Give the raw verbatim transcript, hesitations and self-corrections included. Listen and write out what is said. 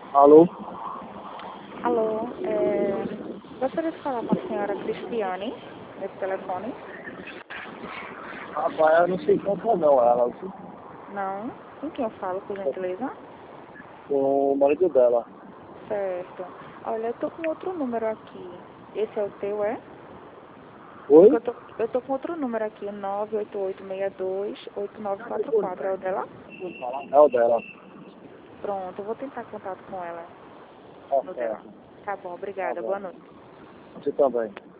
Alô? Alô, é... gostaria de falar com a senhora Cristiane, nesse telefone? Rapaz, eu não sei quanto não, ela. Não? Com quem eu falo, por gentileza? Com o marido dela. Certo. Olha, eu tô com outro número aqui. Esse é o teu, é? Porque Oi? eu tô, eu tô com outro número aqui, nove oito oito seis dois oito nove quatro quatro. É o dela? É o dela. Pronto, eu vou tentar contato com ela Tá no dela. certo. Tá bom, Tá obrigada. bom. Boa noite. Você também.